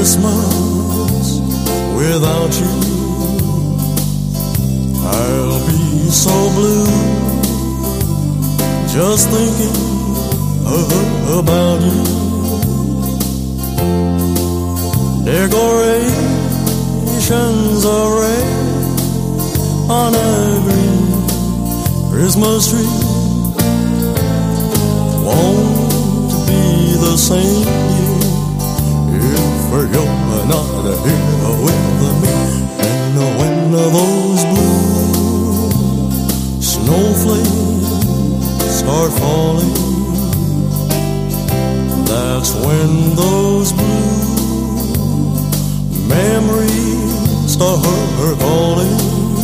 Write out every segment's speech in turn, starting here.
Christmas without you. I'll be so blue just thinking about you. Decorations array on a green Christmas tree won't be the same if you're not here with me. And when those blue snowflakes start falling, that's when those blue memories start calling.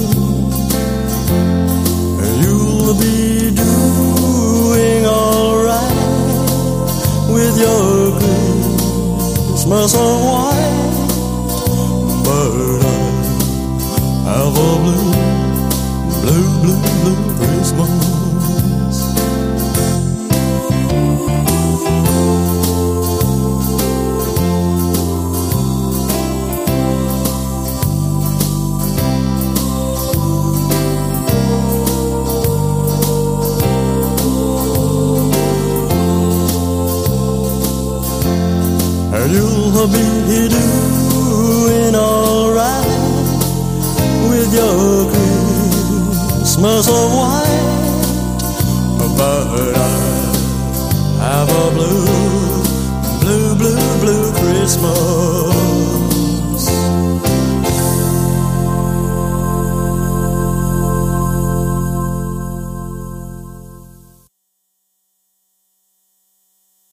And you'll be doing alright with your Christmas of white, but I have a blue, blue, blue, blue Christmas. You'll be doing alright with your Christmas of white, but I have a blue, blue, blue, blue Christmas.